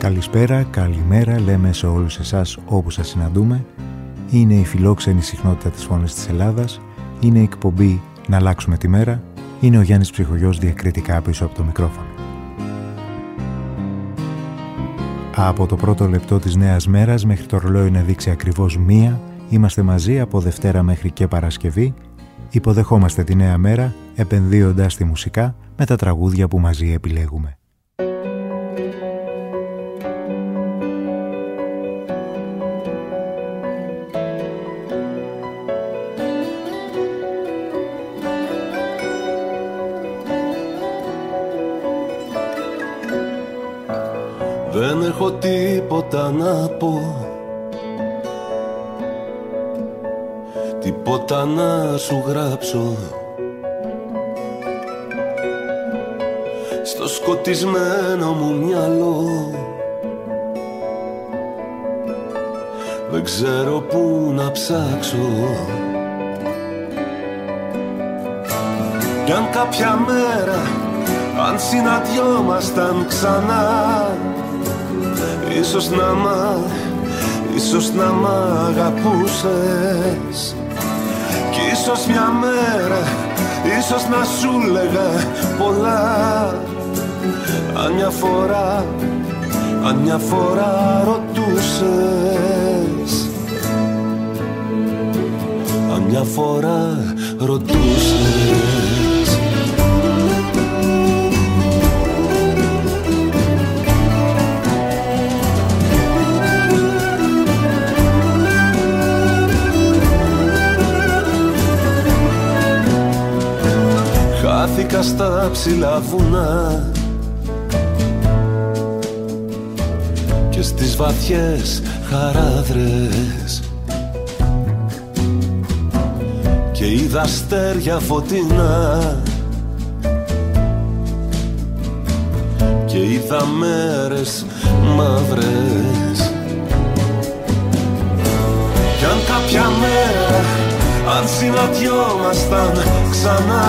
Καλησπέρα, καλημέρα λέμε σε όλους εσάς όπου σας συναντούμε. Είναι η φιλόξενη συχνότητα της Φωνής της Ελλάδας. Είναι η εκπομπή «Να αλλάξουμε τη μέρα». Είναι ο Γιάννης Ψυχογιός διακριτικά πίσω από το μικρόφωνο. Από το πρώτο λεπτό της νέας μέρας μέχρι το ρολόι να δείξει ακριβώς 1, είμαστε μαζί από Δευτέρα μέχρι και Παρασκευή. Υποδεχόμαστε τη νέα μέρα επενδύοντας τη μουσικά με τα τραγούδια που μαζί επιλέγουμε. Δεν έχω τίποτα να πω, τίποτα να σου γράψω. Στο σκοτισμένο μου μυαλό δεν ξέρω πού να ψάξω. Κι αν κάποια μέρα, αν συναντιόμασταν ξανά, ίσως να μ' αγαπούσες. Κι ίσως μια μέρα, ίσως να σου λέγα πολλά. Αν μια φορά ρωτούσες, αν μια φορά ρωτούσες. Χάθηκα στα ψηλά βουνά και στις βαθιές χαράδρες και είδα αστέρια φωτεινά και είδα μέρες μαύρες. Κι αν κάποια μέρα, αν συναντιόμασταν ξανά,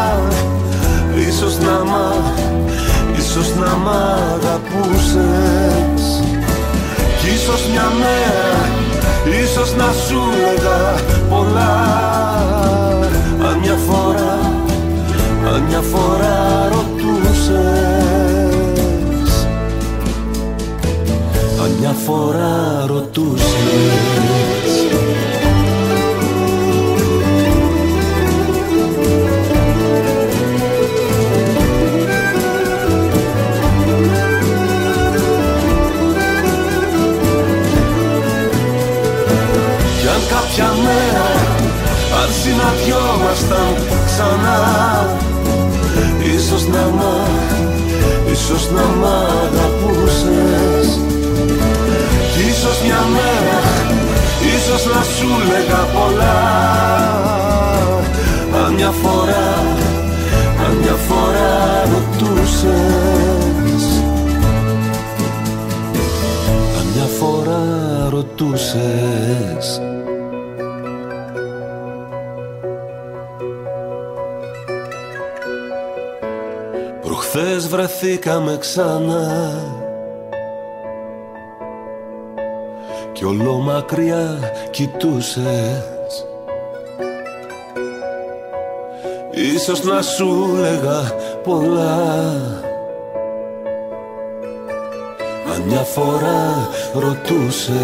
ίσως να μ' αγαπούσες. Κι ίσως μια μέρα, ίσως να σου λέγα πολλά. Αν μια φορά ρωτούσες, αν μια φορά ρωτούσες. Κάποια μέρα, αν συναντιόμασταν ξανά, ίσως να μ' αγαπούσες. Κι ίσως μια μέρα, ίσως να σου λέγα πολλά. Αν μια φορά ρωτούσες, αν μια φορά ρωτούσες. Προχθές βρεθήκαμε ξανά κι όλο μακριά κοιτούσες. Ίσως να σου λέγα πολλά. Αν μια φορά ρωτούσες.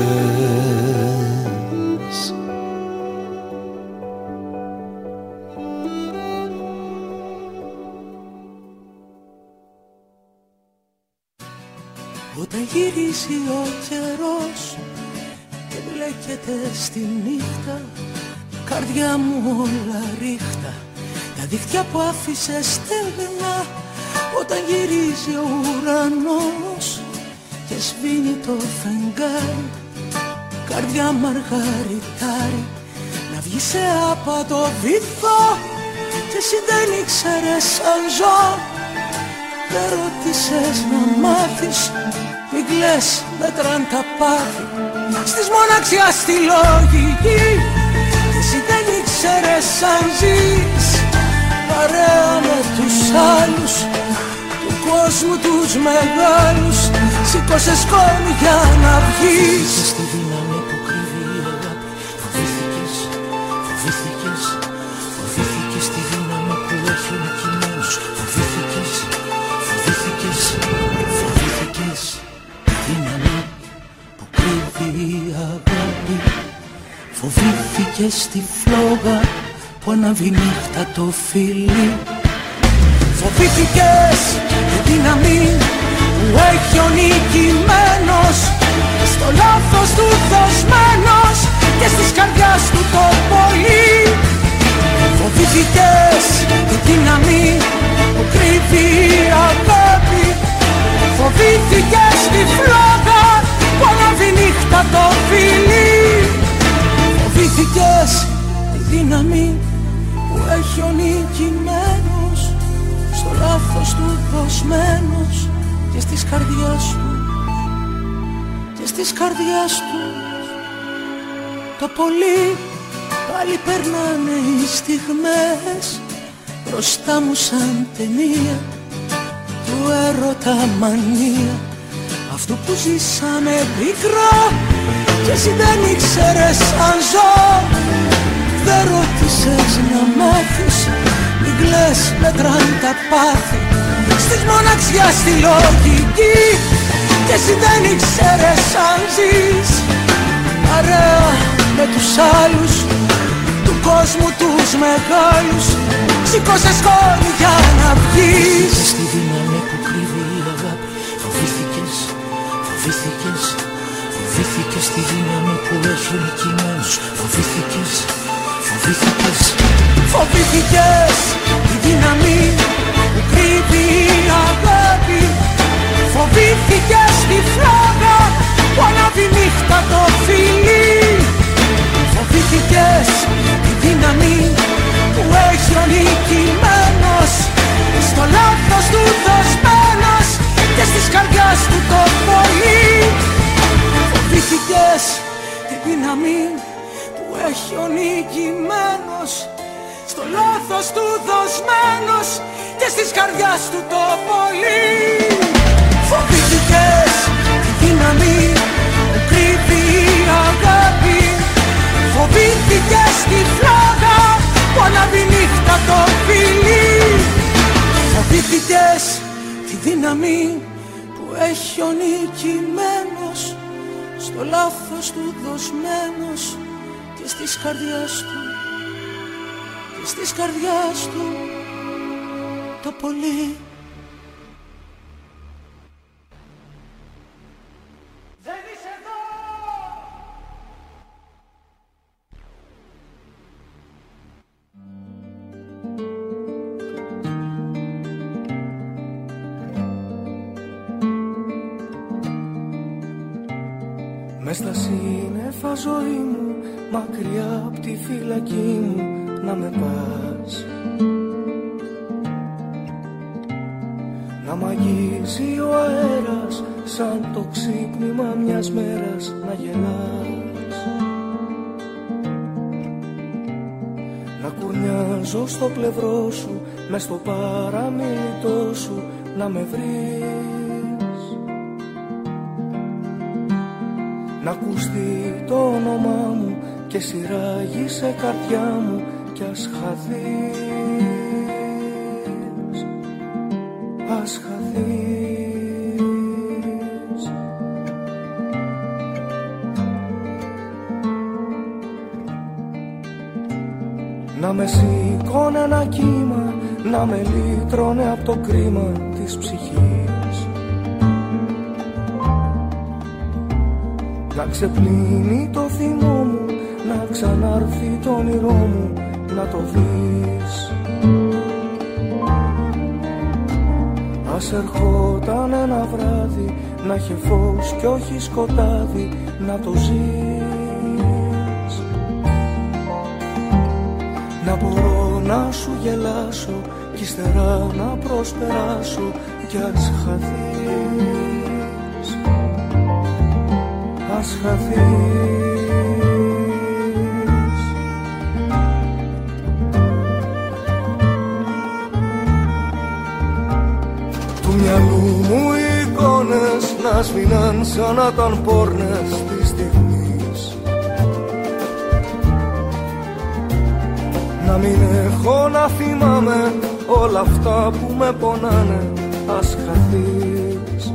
Όταν γυρίζει ο καιρός και μπλέκεται στη νύχτα, καρδιά μου όλα ρίχτα, τα δίχτυα που άφησε στεγνά. Όταν γυρίζει ο ουρανός και σβήνει το φεγγάρι, καρδιά μαργαριτάρι, να βγει σε άπατο βυθό. Και εσύ δεν ήξερες αν ζω, δεν ρώτησες να μάθεις. Μην κλαις, μέτραν τα πάθη στις μοναξιάς στη λογική. Και εσύ δεν ήξερες αν ζεις παρέα με τους άλλους του κόσμου τους μεγάλους. Σήκωσε σκόνη για να βγεις. Στη δύναμη που κρύβει η αγάπη. Φοβήθηκες, φοβήθηκες, φοβήθηκες τη δύναμη που έχει νικημένους. Φοβήθηκες, φοβήθηκες, φοβήθηκες τη δύναμη που κρύβει η αγάπη. Φοβήθηκες τη φλόγα που αναβεί νύχτα το φίλι. Φοβήθηκες τη δύναμη που έχει ο νικημένος, στο λάθος του δοσμένος και στις καρδιάς του το πολύ. Φοβήθηκες τη δύναμη που κρύβει η αγάπη. Φοβήθηκες τη φλόγα που αναβεί νύχτα το φίλι. Φοβήθηκες τη δύναμη που έχει ο νικημένος, στο λάθος του δοσμένος και στις καρδιάς του, και στις καρδιάς του το πολύ. Πάλι περνάνε οι στιγμές μπροστά μου σαν ταινία του έρωτα μανία, αυτού που ζήσαμε πικρό και εσύ δεν ήξερες αν ζω. Δεν ρώτησες να μάθεις, μην κλαις, μετράν τα πάθη στις μοναξιάς στη λογική, και εσύ δεν ήξερες αν ζεις παρέα με τους άλλους του κόσμου τους μεγάλους. Σήκωσε σκόνη για να βγεις. Στη δύναμη που κρύβει η αγάπη. Φοβήθηκες, φοβήθηκες, φοβήθηκες τη δύναμη που έχει νικημένους. Φοβήθηκες, φοβήθηκες, φοβήθηκες τη δύναμη που κρύβει η αγάπη. Φοβήθηκες τη φλόγα που ανάβει νύχτα το φιλί. Φοβήθηκες τη δύναμη που έχει ο νικημένος, στο λάθος του δοσμένος και στις καρδιάς του το πολύ. Φοβήθηκες τη δύναμη που έχει ο νικημένος, στο λάθος του δοσμένος και στις καρδιάς του το πολύ. Φοβήθηκες τη δύναμη που κρύβει η αγάπη. Φοβήθηκες τη φλόγα που ανάβει νύχτα το φιλί. Φοβήθηκες τη δύναμη που έχει ο νικημένος, στο λάθος του δοσμένος και στις καρδιάς του, και στις καρδιάς του το πολύ. Μες στα σύννεφα ζωή μου, μακριά απ' τη φυλακή μου, να με πας. Να μ' αγγίζει ο αέρας, σαν το ξύπνημα μιας μέρας να γελάς. Να κουρνιάζω στο πλευρό σου, μες στο παραμύθι σου, να με βρεις. Να ακουστεί το όνομά μου και σειράγει σε καρδιά μου κι ας χαθείς, ας χαθείς. Να με σηκώνε ένα κύμα, να με λύτρωνε από το κρίμα της ψυχής. Να ξεπλύνει το θυμό μου, να ξανάρθει το όνειρό μου, να το δεις. Ας ερχόταν ένα βράδυ, να είχε φως κι όχι σκοτάδι, να το ζεις. Να μπορώ να σου γελάσω κι ύστερα να προσπεράσω κι ας χαθείς, ας χαθείς. Του μυαλού να σβήναν σαν να ήταν πόρνες της στιγμής. Να μην έχω να θυμάμαι όλα αυτά που με πονάνε, ας χαθείς.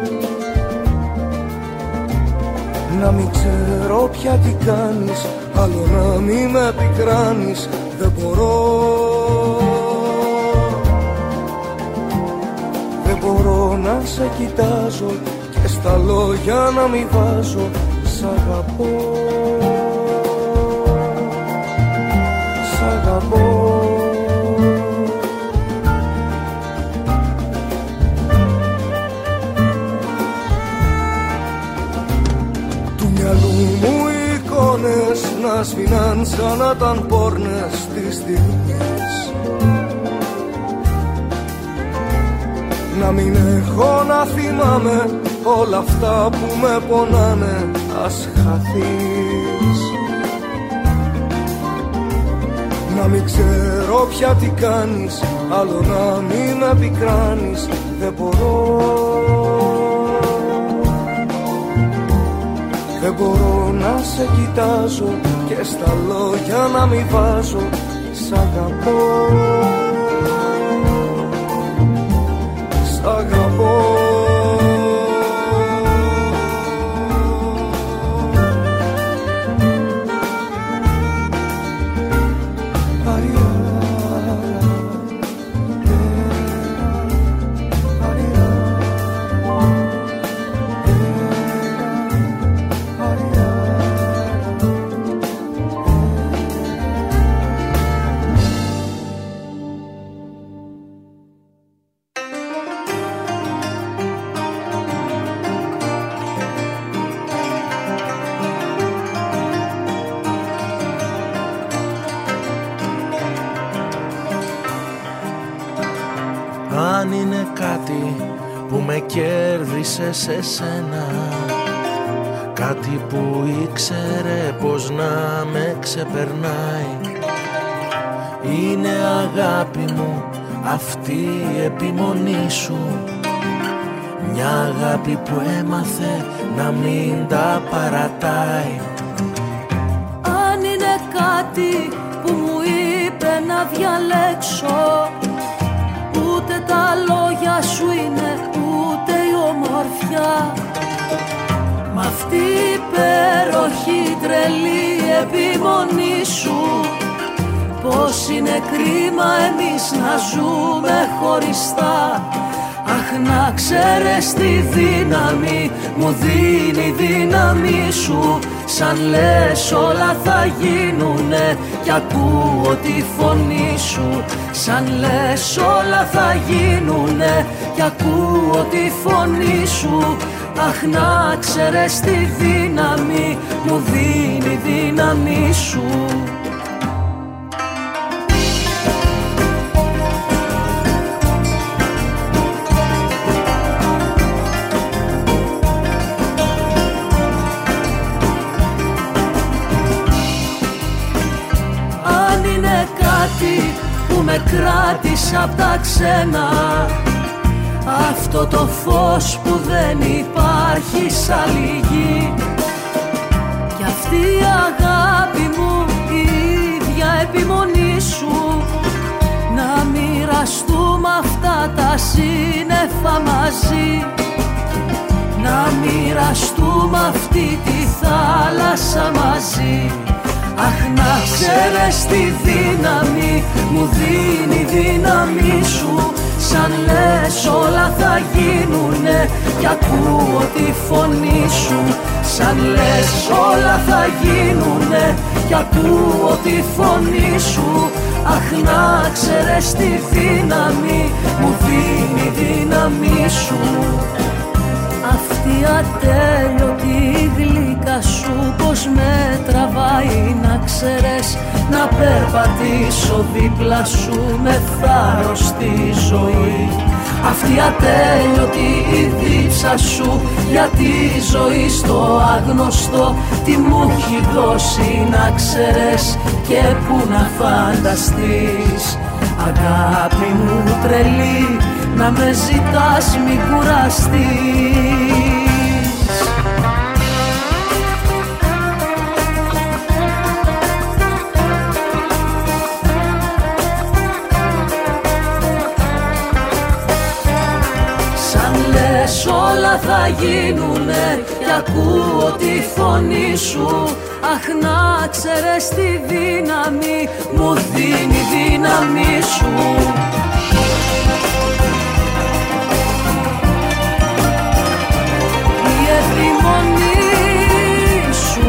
Να μην ξέρω πια τι κάνεις, άλλο να μην με πικράνεις, δεν μπορώ. Δεν μπορώ να σε κοιτάζω και στα λόγια να μην βάζω σ' αγαπώ. Σ' αγαπώ. Του μυαλού μου οι εικόνες να σβήναν σαν να ήταν πόρνες της στιγμής. Να μην έχω να θυμάμαι όλα αυτά που με πονάνε, ας χαθείς. Να μην ξέρω πια τι κάνεις, άλλο να μην με πικράνεις, δεν μπορώ. Δεν μπορώ να σε κοιτάζω και στα λόγια να μην βάζω σ' αγαπώ. Σ' αγαπώ. Αν είναι κάτι που με κέρδισε σε σένα, κάτι που ήξερε πως να με ξεπερνάει, είναι αγάπη μου αυτή η επιμονή σου. Μια αγάπη που έμαθε να μην τα παρατάει. Αν είναι κάτι που μου είπε να διαλέξω, ούτε τα λόγια σου είναι, ούτε η ομορφιά. Μ' αυτή η υπέροχη τρελή επιμονή σου, πως είναι κρίμα εμείς να ζούμε χωριστά. Αχ, να ξέρεις τη δύναμη μου δίνει η δύναμη σου. Σαν λες όλα θα γίνουνε κι ακούω τη φωνή σου. Σαν λες όλα θα γίνουνε κι ακούω τη φωνή σου. Αχ, να ξέρεις τη δύναμη μου δίνει η δύναμη σου. Που με κράτησε απ' τα ξένα, αυτό το φως που δεν υπάρχει σ' άλλη γη. Κι αυτή η αγάπη μου, η ίδια επιμονή σου, να μοιραστούμε αυτά τα σύννεφα μαζί. Να μοιραστούμε αυτή τη θάλασσα μαζί. Αχ, να ξέρεις τη δύναμη μου δίνει η δύναμη σου. Σαν λες όλα θα γίνουνε κι ακούω τη φωνή σου. Σαν λες όλα θα γίνουνε κι ακούω τη φωνή σου. Αχ, να ξέρεις τη δύναμη μου δίνει η δύναμη σου. Αυτή ατέλειωτη γλυκά σου πως με τραβάει, να ξέρεις, να περπατήσω δίπλα σου με θάρρος στη ζωή. Αυτή ατέλειωτη η δίψα σου για τη ζωή στο άγνωστο, τι μου έχει δώσει να ξέρεις και που να φανταστείς. Αγάπη μου τρελή, να με ζητάς μη κουραστείς. θα γίνουνε κι ακούω τη φωνή σου. Αχ, να ξέρεις τη δύναμη μου δίνει η δύναμη σου. Η επιμονή σου.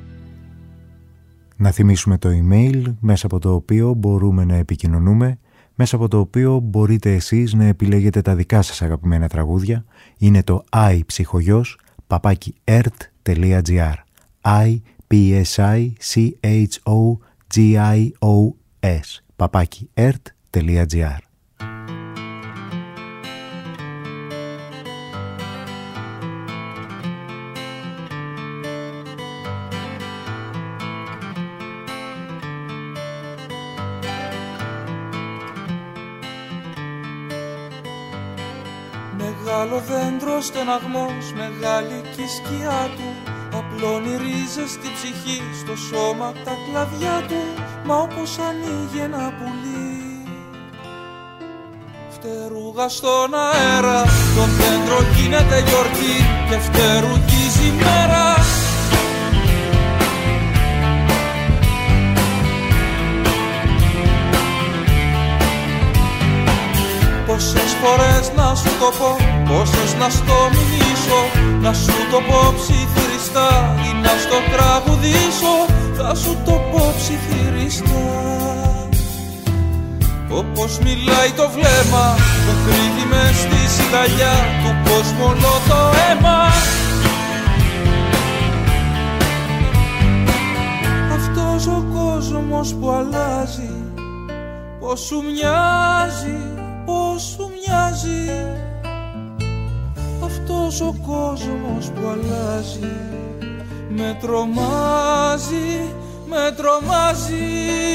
Να θυμίσουμε το email μέσα από το οποίο μπορούμε να επικοινωνούμε μέσα από το οποίο μπορείτε εσείς να επιλέγετε τα δικά σας αγαπημένα τραγούδια. Είναι το ipsychogos@ert.gr ipsychogos@ert.gr. Μεγάλο δέντρο στεναγμός, μεγάλη κι η σκιά του. Απλώνει ρίζες στη ψυχή, στο σώμα τα κλαδιά του. Μα όπως ανοίγει ένα πουλί, φτερούγα στον αέρα. Το δέντρο γίνεται γιορτή και φτερουγίζει η μέρα. Πόσες φορές να σου το πω, πόσες να στο μιμήσω, να σου το πω ψιθυριστά ή να στο τραγουδήσω. Θα σου το πω ψιθυριστά. Όπως μιλάει το βλέμμα, το κρύβει μες στη σιγαλιά του κόσμου όλο το αίμα. Αυτός ο κόσμος που αλλάζει, πως σου μοιάζει, πως σου μοιάζει. Αυτός ο κόσμος που αλλάζει με τρομάζει, με τρομάζει.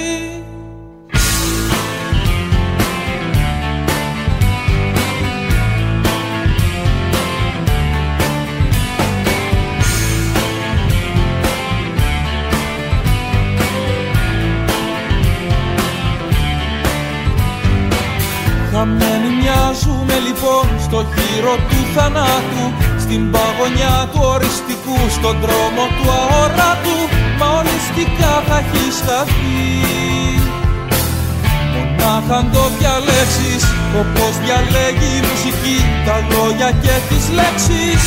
Χαμένοι μοιάζουμε λοιπόν στο γύρο του θανάτου, στην παγωνιά του οριστικού, στον δρόμο του αοράτου. Μα οριστικά θα έχεις χαθεί. Μονάχα αν το διαλέξεις, όπως διαλέγει η μουσική, τα λόγια και τις λέξεις.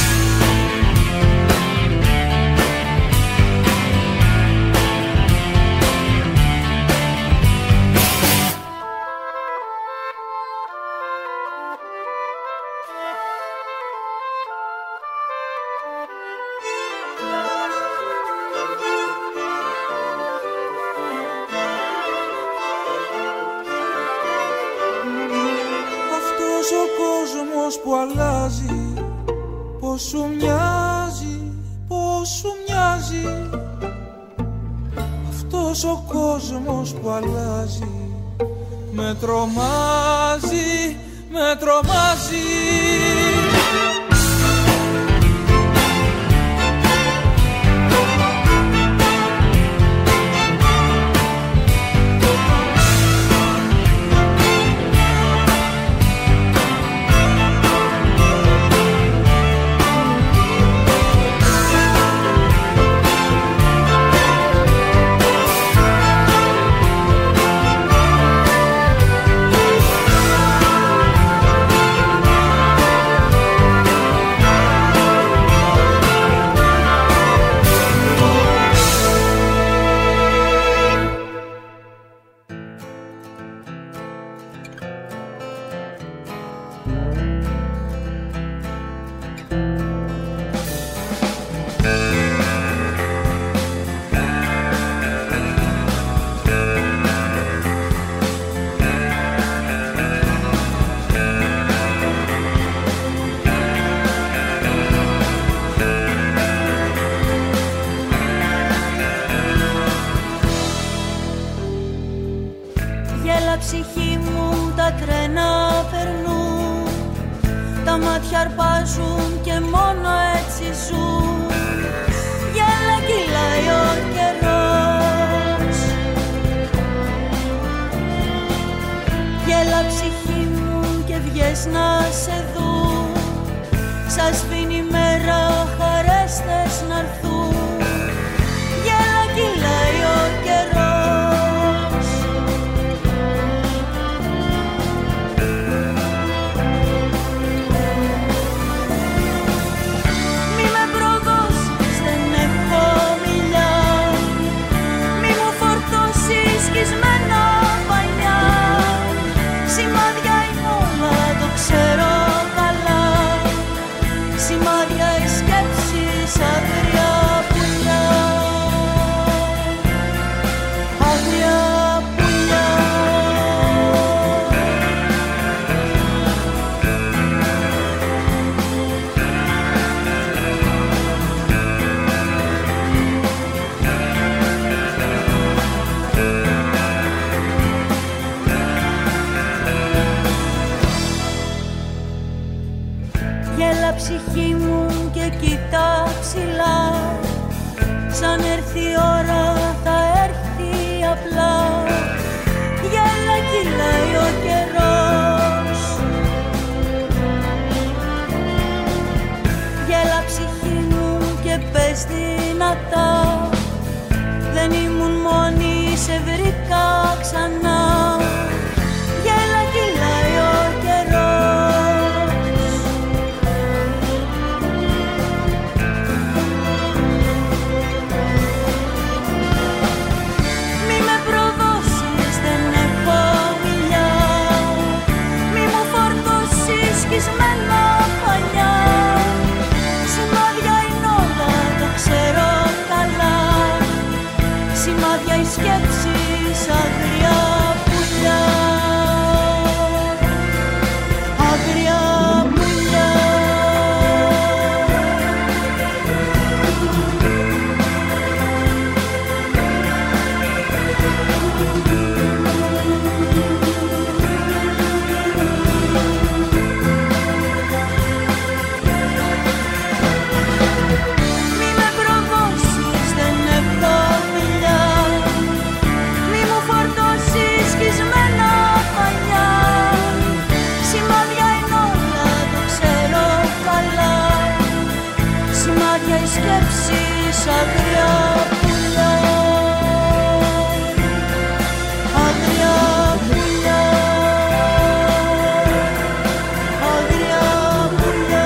Που αλλάζει, πως σου μοιάζει, πως σου μοιάζει. Αυτός ο κόσμος που αλλάζει με τρομάζει, με τρομάζει. ψυχή μου τα τρένα περνούν, τα μάτια αρπάζουν και μόνο έτσι ζουν. Γέλα κυλάει ο καιρός, γέλα ψυχή μου και βγες να σε δουν. Σας σβήνει η μέρα, χαρές θες να'ρθούν. Γέλα κυλάει ο καιρός. Μη με προδώσεις, δεν έχω μιλιά. Μη μου φορτώσεις σκισμένα πανιά. σημάδια οι σκέψεις, άγρια πουλιά, άγρια πουλιά. Γέλα ψυχή μου και κοιτά ψηλά, σαν έρθει η ώρα θα έρθει απλά. Γέλα κυλάει ο καιρός, γέλα ψυχή μου και πες δυνατά, δεν ήμουν μόνη, σε βρήκα ξανά. Γέλα κυλάει ο καιρός. Σκισμένα πανιά, σημάδια είναι όλα, το ξέρω καλά. Σημάδια οι σκέψεις, άγρια πουλιά, άγρια πουλιά. Σκέψεις, άγρια πουλιά, άγρια πουλιά, άγρια πουλιά,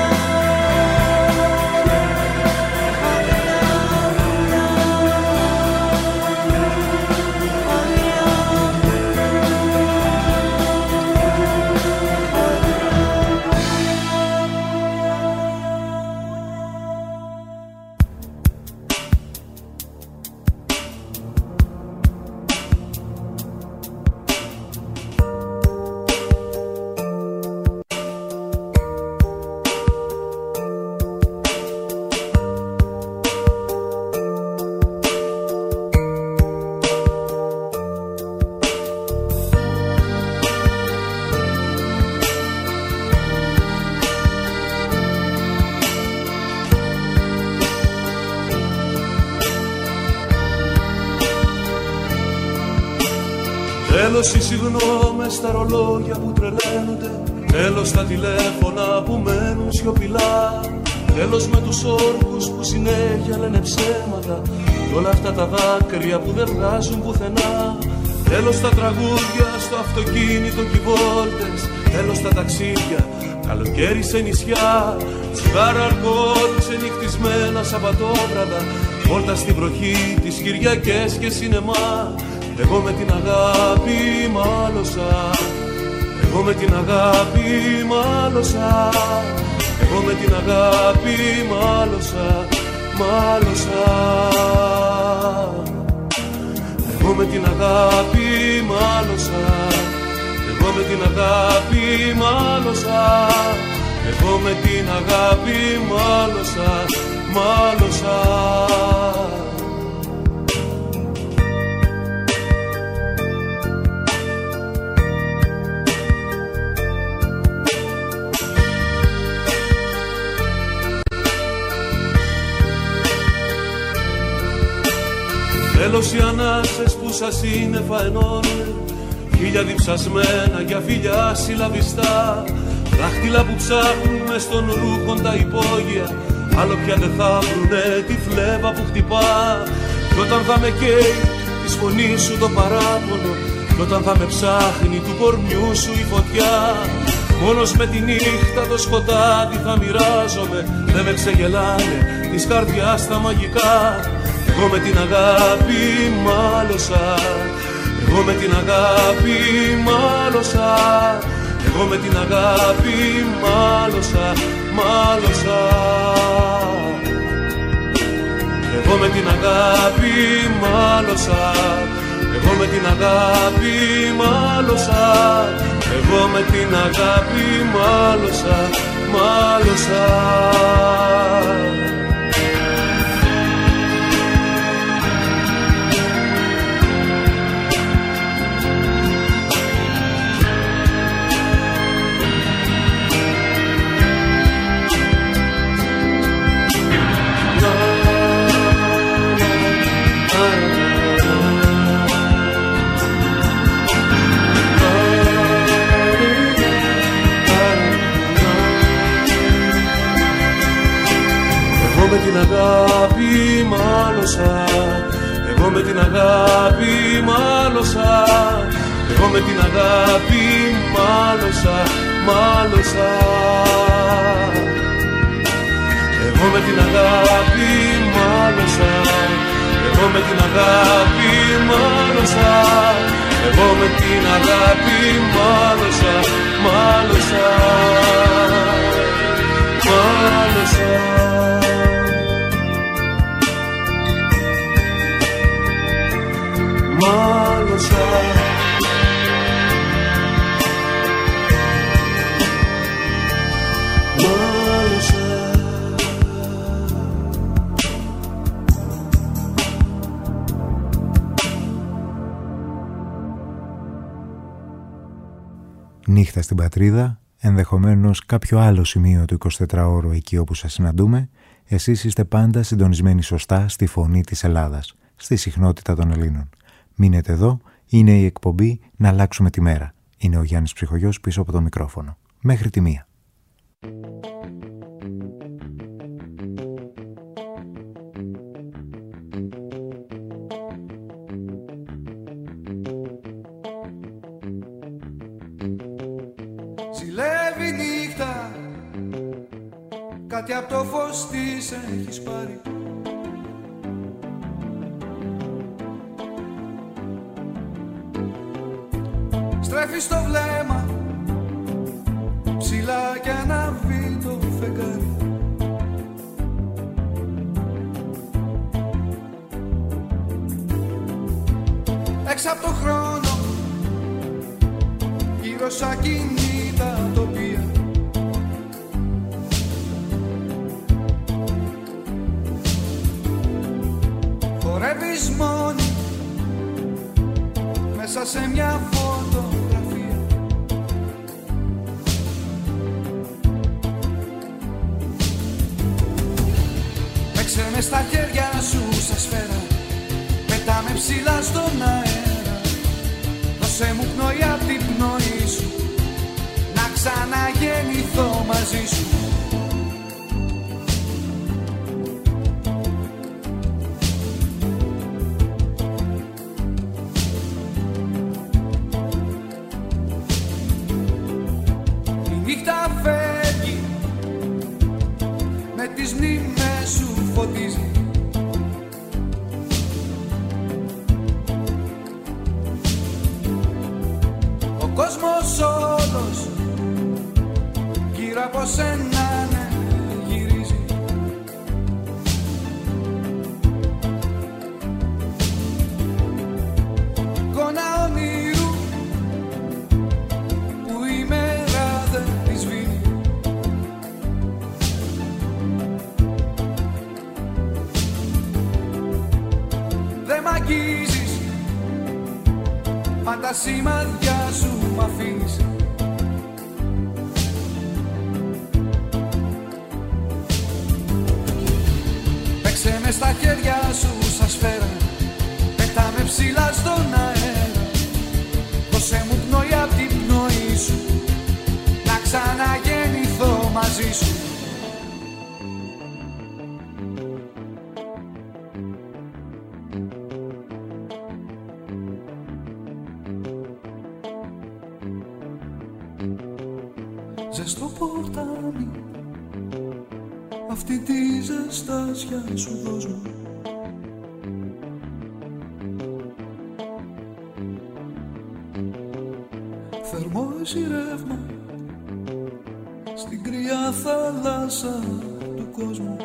Τέλος οι συγγνώμες στα ρολόγια που τρελαίνονται, τέλος τα τηλέφωνα που μένουν σιωπηλά, τέλος με τους όρκους που συνέχεια λένε ψέματα κι όλα αυτά τα δάκρυα που δεν βγάζουν πουθενά. Τέλος τα τραγούδια στο αυτοκίνητο κι οι βόλτες, τέλος τα ταξίδια, καλοκαίρι σε νησιά, τσιγάρα, αλκοόλ, ξενυχτισμένα Σαββατόβραδα, βόλτα στην βροχή, τις Κυριακές και σινεμά. Εγώ με την αγάπη μάλωσα, εγώ με την αγάπη μάλωσα, εγώ με την αγάπη μάλωσα, μάλωσα. Εγώ με την αγάπη μάλωσα, εγώ με την αγάπη μάλωσα, εγώ με την αγάπη μάλωσα, μάλωσα. Τέλος οι ανάσες που σαν σύννεφα ενώνουν, χίλια διψασμένα για φιλιά συλλαβιστά, δάχτυλα που ψάχνουν μες των ρούχων τα υπόγεια, άλλο πια δεν θα βρουνε τη φλέβα που χτυπά. Κι όταν θα με καίει της φωνής σου το παράπονο, κι όταν θα με ψάχνει του κορμιού σου η φωτιά, μόνος με τη νύχτα το σκοτάδι θα μοιράζομαι, δεν με ξεγελάνε της καρδιάς τα μαγικά. Εγώ με την αγάπη μάλωσα, εγώ με την αγάπη μάλωσα, Εγώ με την αγάπη μάλωσα, μάλωσα. Εγώ με την αγάπη μάλωσα. Εγώ με την αγάπη μάλωσα. Εγώ με την αγάπη μάλωσα, μάλωσα. Εγώ με την αγάπη μάλωσα. Εγώ με την αγάπη μάλωσα. Εγώ με την αγάπη μάλωσα, μάλωσα. Εγώ με την αγάπη μάλωσα. Εγώ με την αγάπη μάλωσα. Εγώ με την αγάπη μάλωσα, μάλωσα, μάλωσα. Μάλωσα. Νύχτα στην πατρίδα, ενδεχομένως κάποιο άλλο σημείο του 24ωρου εκεί όπου σας συναντούμε, εσείς είστε πάντα συντονισμένοι σωστά στη φωνή της Ελλάδας, στη συχνότητα των Ελλήνων. Μείνετε εδώ, είναι η εκπομπή «Να αλλάξουμε τη μέρα». Είναι ο Γιάννης Ψυχογιός πίσω από το μικρόφωνο. Μέχρι τη 1. Ζηλεύει νύχτα, κάτι από το φως της έχεις πάρει. Στρέφεις το βλέμμα ψηλά κι ανάβει το φεγγάρι. Έξω από το χρόνο, γύρω σ' ακίνητα τοπία. Χορεύεις μόνη μέσα σε μια φωτογραφία. Παίξε με στα χέρια σου σαν σφαίρα, πετάμε ψηλά στον αέρα. Δώσε μου πνοή απ' την πνοή σου, να ξαναγεννηθώ μαζί σου. Τις μνήμες σου φωτίζει. Ο κόσμος όλος γύρω από σένα γυρίζει. Εικόνα ονείρου που η μέρα δεν τη σβήνει. Αγγίζεις, πάντα σημάδια σου μ' αφήνεις. Παίξε με στα χέρια σου σαν σφαίρα, πετάμε ψηλά στον αέρα. Δώσε μου πνοή απ' την πνοή σου, να ξαναγεννηθώ μαζί σου. Ζεστό ποτάμι, αυτή τη ζεστάσια σου δώσ' μου. Θερμό εσύ ρεύμα, θάλασσα του κόσμου.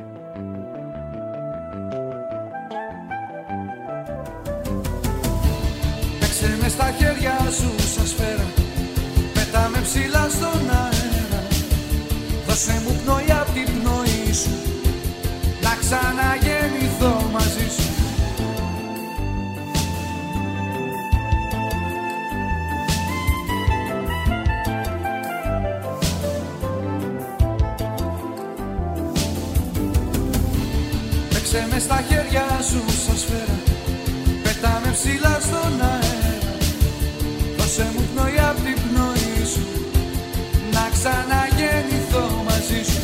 Παίξε με στα χέρια σου σαν σφαίρα, πέτα με ψηλά στον αέρα. Δώσε μου πνοή απ' την πνοή σου, να ξαναγεννηθώ μαζί σου. Παίξε με στα χέρια σου σαν σφαίρα, πέτα με ψηλά στον αέρα. Δώσε μου πνοή απ' την πνοή σου, να ξαναγεννηθώ μαζί σου.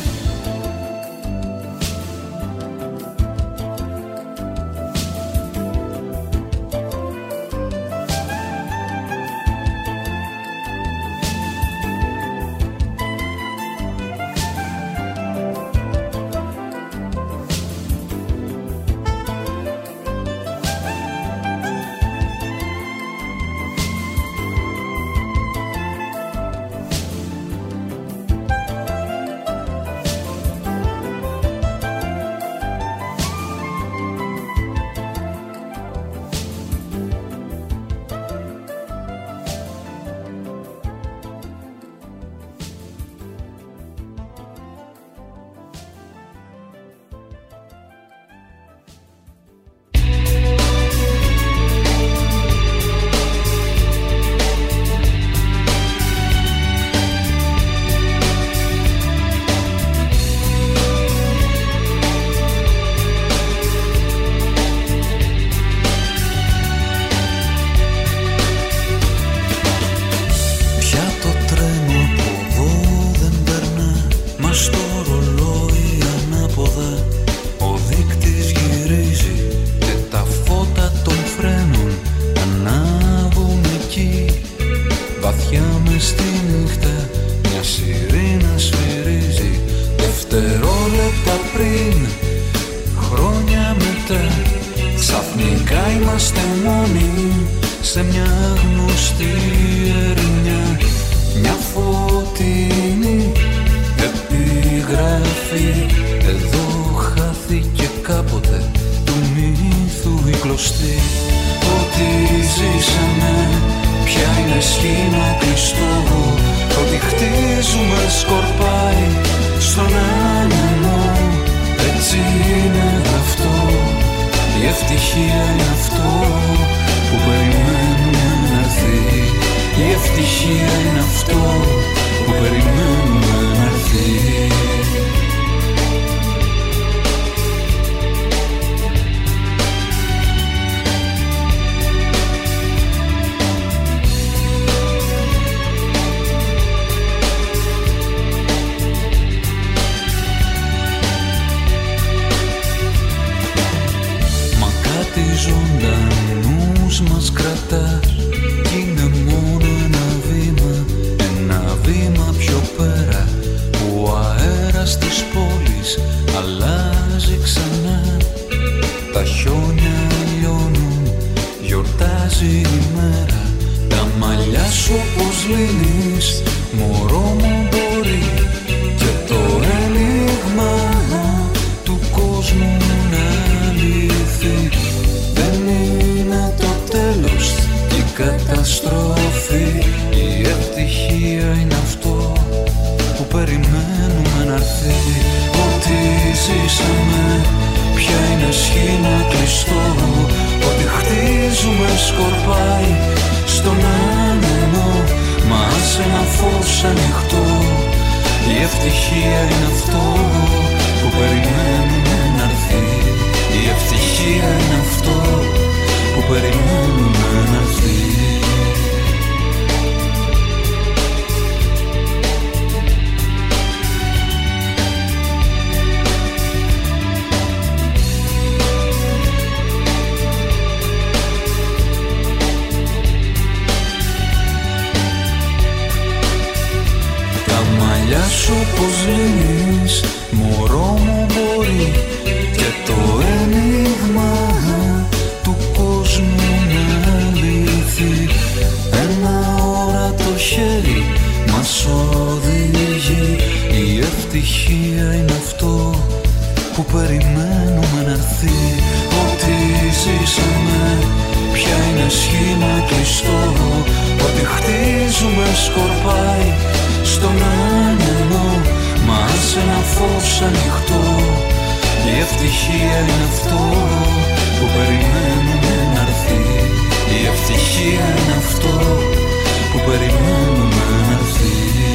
Μας οδηγεί η ευτυχία. ευτυχία είναι αυτό που περιμένουμε να έρθει. Ό,τι ζήσαμε πια είναι σχήμα κλειστό. Ό,τι χτίζουμε σκορπάει στον άνεμο. Μα σε ένα φως ανοιχτό. Η ευτυχία είναι αυτό που περιμένουμε να έρθει. Η ευτυχία είναι αυτό που περιμένουμε να έρθει.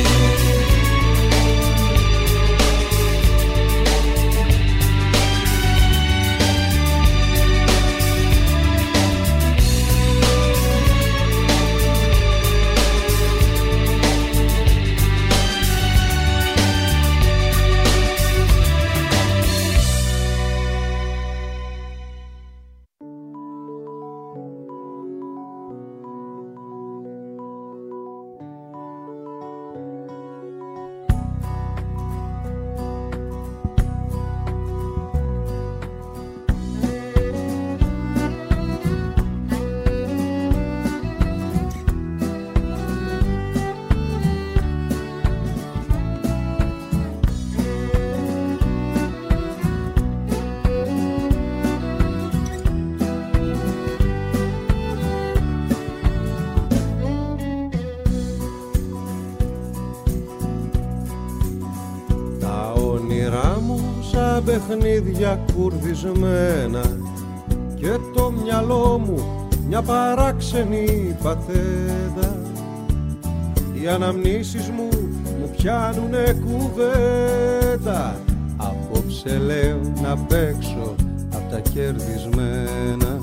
Παιχνίδια κουρδισμένα και το μυαλό μου μια παράξενη πατέντα. Οι αναμνήσεις μου πιάνουνε κουβέντα. Απόψε λέω να παίξω απ' τα κερδισμένα.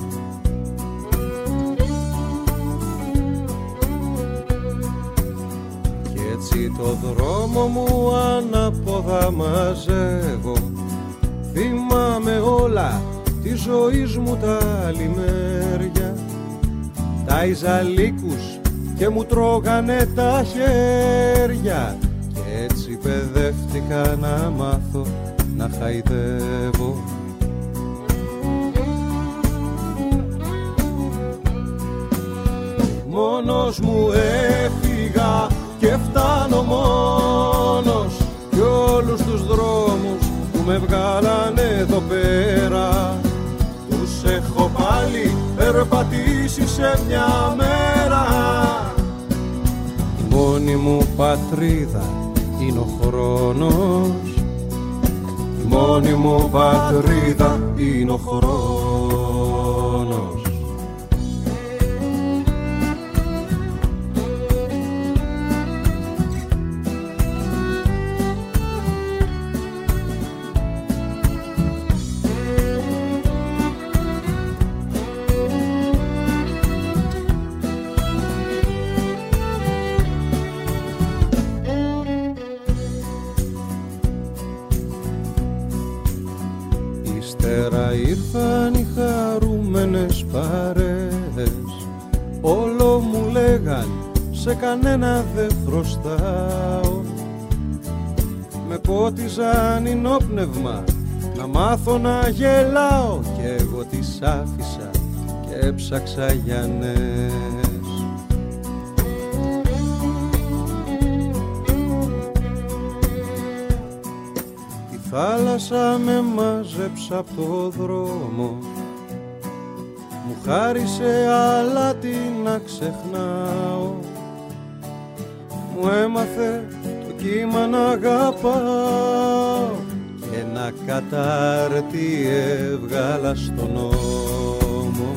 Κι έτσι το δρόμο μου ανάποδα μαζεύω. Θυμάμαι όλα τη ζωής μου τα λιμέρια. Τα Ιζαλίκους και μου τρώγανε τα χέρια. Κι έτσι παιδεύτηκα να μάθω να χαϊδεύω. Μόνος μου έφυγα και φτάνω μόνος. Κι όλους τους δρόμους που με βγάλανε εδώ πέρα τους έχω πάλι περπατήσει σε μια μέρα. Η μόνη μου πατρίδα είναι ο χρόνος. Η μόνη μου πατρίδα είναι ο χρόνος. Ήρθαν οι χαρούμενες παρέες. Όλο μου λέγαν σε κανένα δεν χρωστάω. Με πότιζαν ενόπνευμα να μάθω να γελάω. Κι εγώ τις άφησα και έψαξα για νέες. Θάλασσα με μάζεψα απ' το δρόμο. Μου χάρισε αλάτι να ξεχνάω. Μου έμαθε το κύμα να αγαπάω. Και ένα κατάρτι έβγαλα στον νόμο.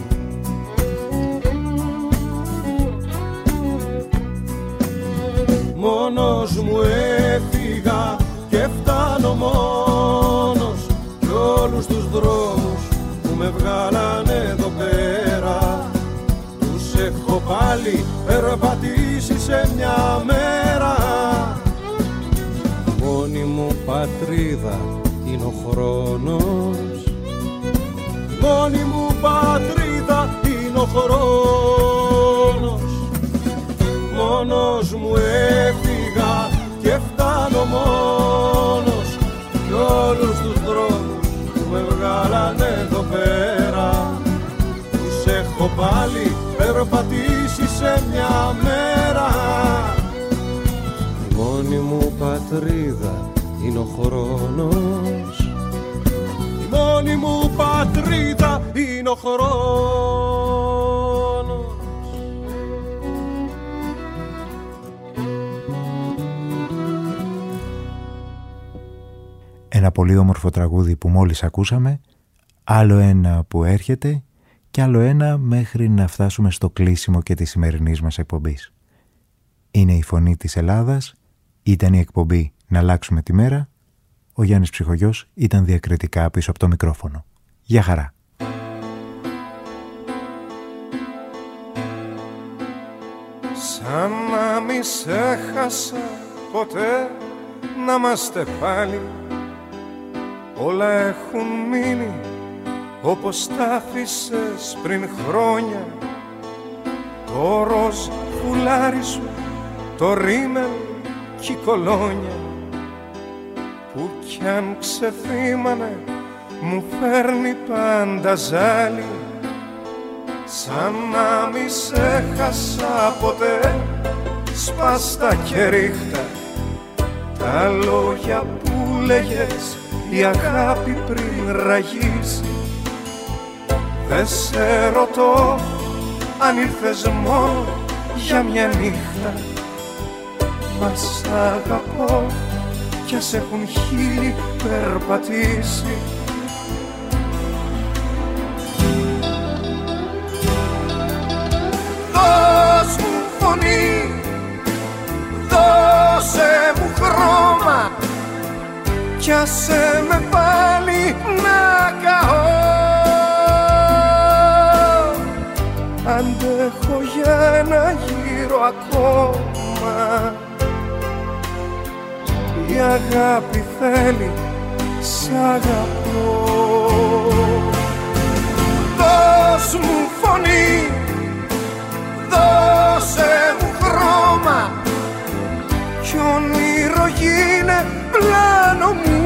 Μόνος μου έφυγα και φτάνω μόνος. Κι όλους τους δρόμους που με βγάλανε εδώ πέρα τους έχω πάλι περπατήσει σε μια μέρα. Μόνη μου πατρίδα είναι ο χρόνος. Μόνη μου πατρίδα είναι ο χρόνος. Μόνος μου έφυγα και φτάνω μόνος. Κι όλους τους δρόμους που με βγάλανε εδώ πέρα τους έχω πάλι περπατήσει σε μια μέρα. Η μόνη μου πατρίδα είναι είναι ο χρόνος. Η μόνη μου πατρίδα είναι ο χρόνος. Ένα πολύ όμορφο τραγούδι που μόλις ακούσαμε, άλλο ένα που έρχεται και άλλο ένα μέχρι να φτάσουμε στο κλείσιμο και της σημερινής μας εκπομπής. Είναι η Φωνή της Ελλάδας, ήταν η εκπομπή «Να αλλάξουμε τη μέρα». Ο Γιάννης Ψυχογιός ήταν διακριτικά πίσω από το μικρόφωνο. Γεια χαρά. Σαν να μη σε χάσα ποτέ, να είμαστε πάλι. Όλα έχουν μείνει όπως τα άφησες πριν χρόνια. Το ροζ φουλάρι σου, το ρίμελ κι η κολόνια, που κι αν ξεθύμανε μου φέρνει πάντα ζάλι. Σαν να μη σε χάσα ποτέ, σπάστα και ρίχτα τα λόγια που λέγες η αγάπη πριν ραγίσει. Δε σε ρωτώ αν ήρθες μόνο για μια νύχτα, μα σ' αγαπώ κι ας έχουν χείλη περπατήσει. Δώσ' μου φωνή, δώσε μου χρώμα κι άσε με πάλι να καώ. Αντέχω για ένα γύρο ακόμα. Η αγάπη θέλει, σ' αγαπώ. Δώσ' μου φωνή, δώσε μου χρώμα κι όνειρο γίνε πλάνο μου.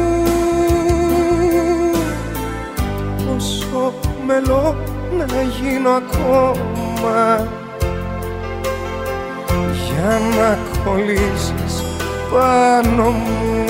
Όσο μελώ να γίνω ακόμα, για να κολλήσεις πάνω μου.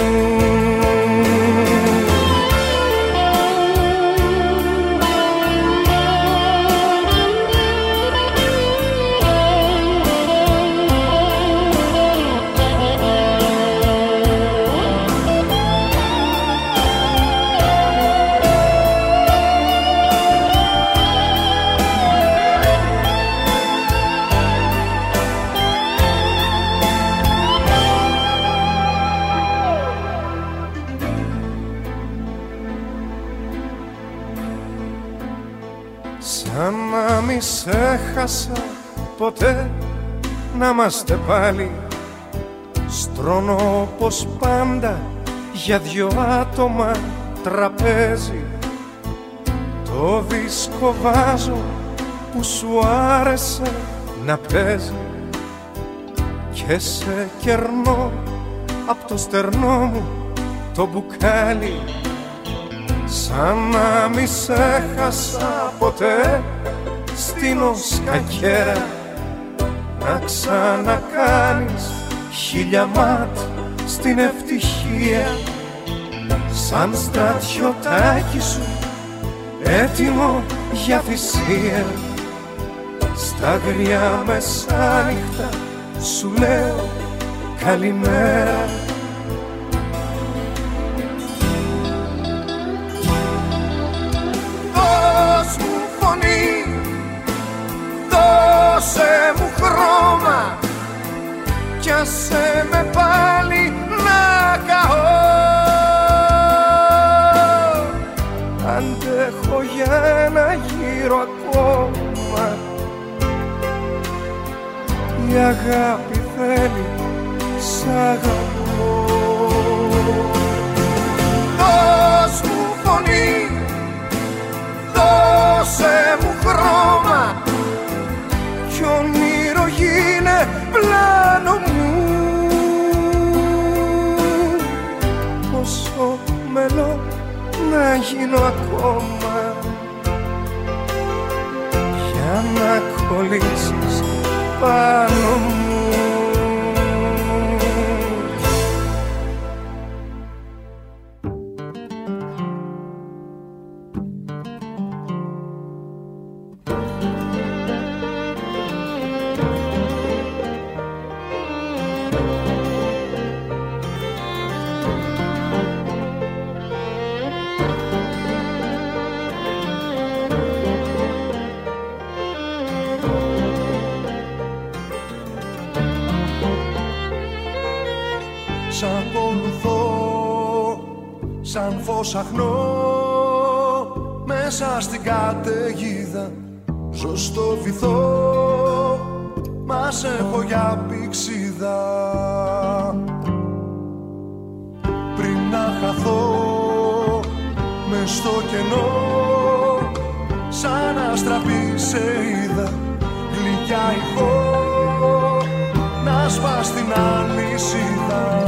Σαν να μη σε χάσα ποτέ, να είμαστε πάλι. Στρώνω όπως πάντα για δυο άτομα τραπέζι. Το δίσκο βάζω που σου άρεσε να παίζει και σε κερνώ απ' το στερνό μου το μπουκάλι. Σαν να μη σε χάσα ποτέ, στείνω σκακέρα να ξανακάνεις χίλια μάτ στην ευτυχία. Σαν στρατιωτάκι σου έτοιμο για θυσία, στα αγριά μεσάνυχτα σου λέω καλημέρα. Δώσε μου χρώμα κι άσε με πάλι να καώ. Αντέχω για ένα γύρο ακόμα. Η αγάπη θέλει, σ' αγαπώ. Δώσ' μου φωνή, δώσε μου χρώμα κι όνειρο γίνε πλάνο μου. Όσο μελώ να γίνω ακόμα, για να κολλήσεις πάνω μου. σαν φως αχνό μέσα στην καταιγίδα. Ζω στο βυθό, μας έχω για πηξίδα. Πριν να χαθώ μες στο κενό, σαν αστραπή σε είδα, γλυκιά ηχό να σπάς την αλυσίδα.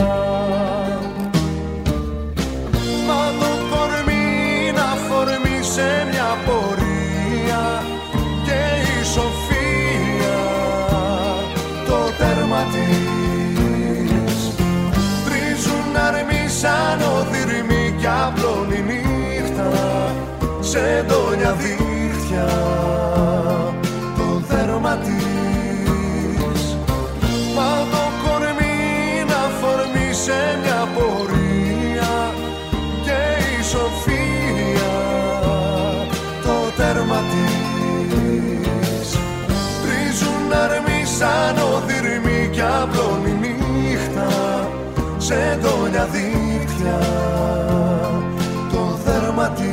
Μα το κορμί να φορμεί σε μια πορεία και η σοφία το τέρμα της. Τρίζουν αρμοί σαν οδυρμοί κι απλώνει νύχτα σε εντόνια δίχτυα το δέρμα της. Μα το κορμί να φορμεί σε μια πορεία και η σοφία το τέρμα της. Τρίζουν αρμοί σαν οδυρμοί κι απλώνει νύχτα σε εντόνια δίχτυα το δέρμα της.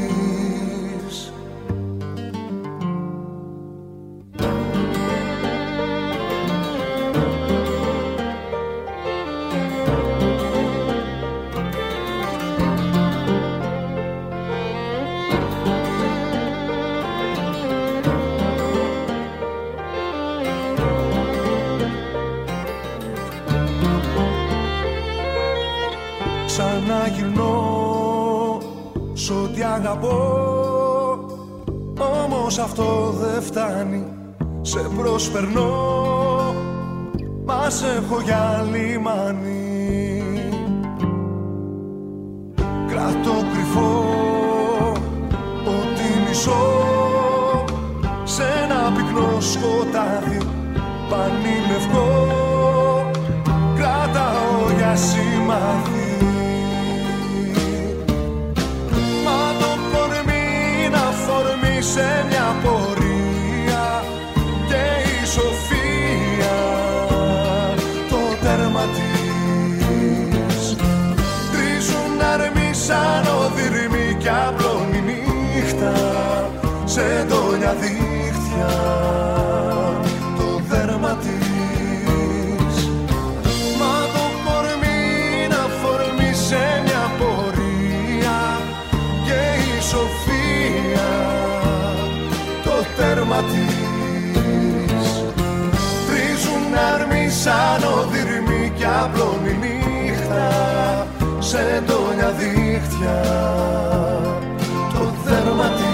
Ξαναγυρνώ σ' ό,τι αγαπώ, όμως αυτό δεν φτάνει. Σε προσπερνώ, μας έχω για λιμάνι. Κρατώ κρυφό ότι μισώ σε ένα πυκνό σκοτάδι πανίλευκό, κρατάω για σημάδι. Σε μια πορεία και η σοφία το τέρμα της. Τρίζουν αρμοί σαν οδυρμοί κι απλώνει νύχτα σε εντόνια δίχτυα το δέρμα της. Μα το κορμί να φορμεί σε μια πορεία και η σοφία τέρμα της. Τρίζουν αρμοί σαν οδυρμοί κι απλώνει νύχτα σε εντόνια δίχτυα το δέρμα της.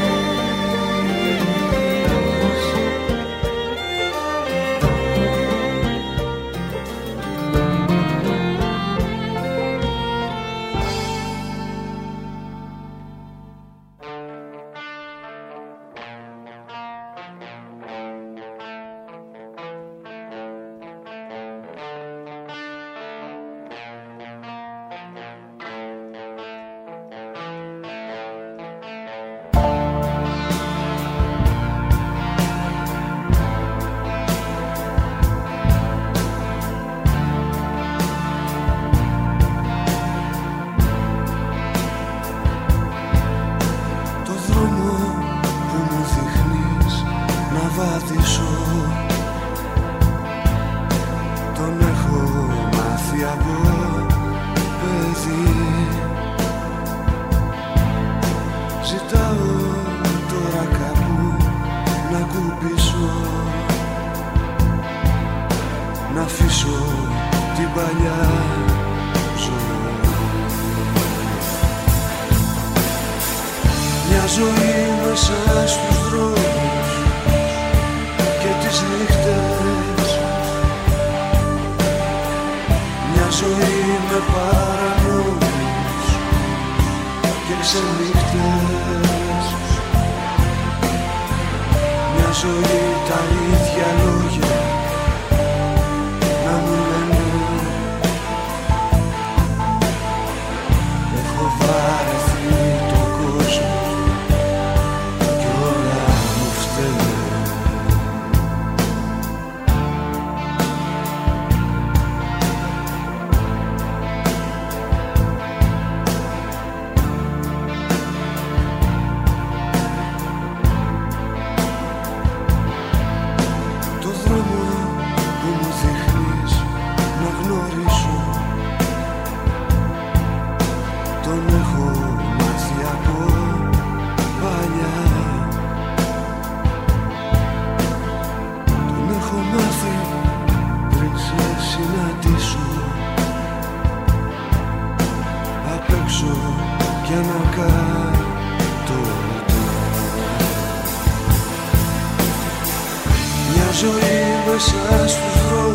ζωή μέσα στους δρόμους.